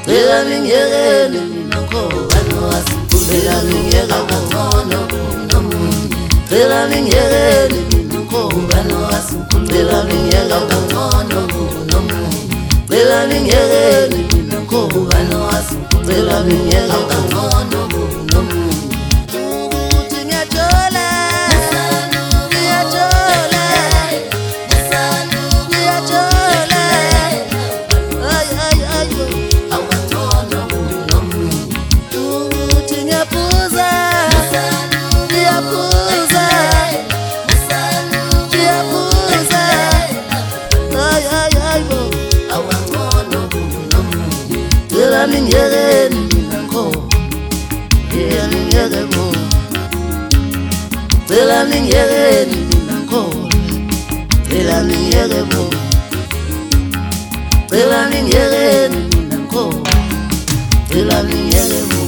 Phela ningiyekele mina ngobani wasimkhulu. Phela ningiyekele awukathona nomunye. Phela ningiyekele mina ngobani wasimkhulu. Phela ningiyekele awukathona nomunye. Phela ningiyekele mina ngobani wasimkhulu. Phela ningiyekele awukathona nomunye. Ukuthi ngiyajola Phela ningiyekele mina ngobani. Phela ningiyekele mina ngobani. Phela ningiyekele bo. Phela ningiyekele mina ngobani. Phela ningiyekele bo.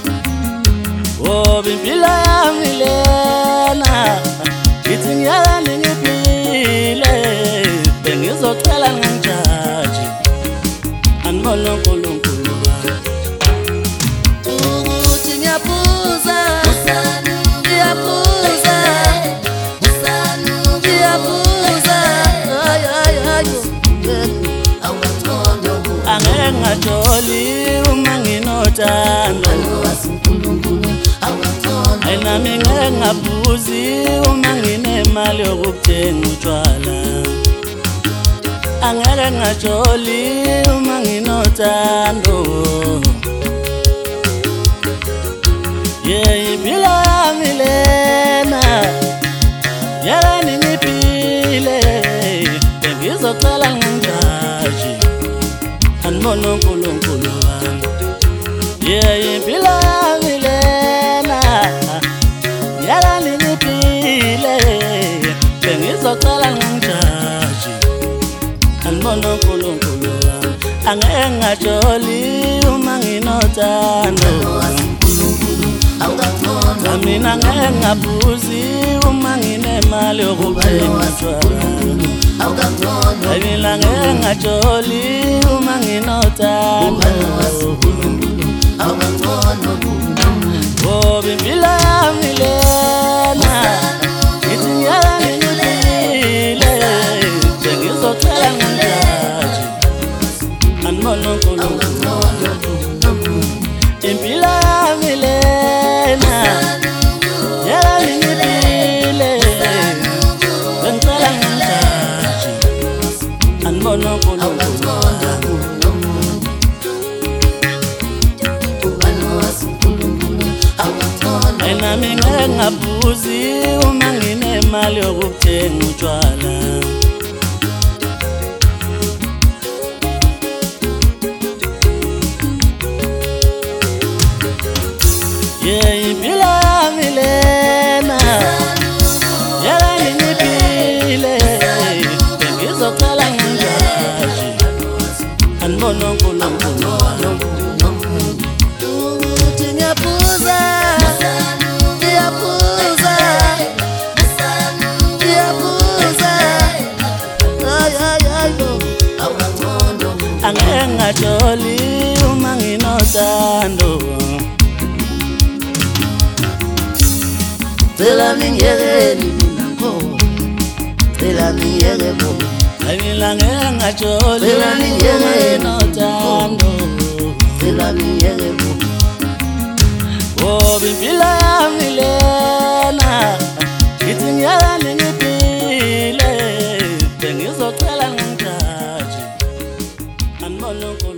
Oh impilo yami lena ngithi ngiyala ningiphile bengizocela ngijaji anibona uNkulunkulu wami ukuthi ngiyaphuza ngiyaphuza angeke ngajoli uma nginothando nami ngeke ngaphuzi uma nginemali yokuthenga utshwala angeke ngajoli uma nginothando impilo yami lena yala ningiphile bengizocela ngijaji anibona uNkulunkulu wami impilo yami lena yala ningiphile bengizocela ngijaji anibona uNkulunkulu wami angeke ngajoli uma nginothando mina ngeke ngaphuzi uma nginemali yokuthenga utshwala mina ngeke ngajoli uma nginothando ngoba impilo yami lena ngithi ngiyala ningiphile bengizocela ngijaji anibona uNkulunkulu impilo yami lena yala ningiphile bengicela ngijaji anibona uNkulunkulu nami ngeke ngaphuzi uma nginemali yokuthenga utshwala impilo yami lena yala ningiphile bengizocela ngijaji anibona uNkulunkulu ukuthi ngiyaphuza angeke ngajoli uma nginothando Phela ningiyekele mina ngobani. Phela ningiyekele bo. mina ngeke ngajoli Phela uma ningiyekele nginothando Phela ningiyekele bo. ngoba impilo yami lena ngithi ngiyala ningiphile bengizocela ngijaji anibona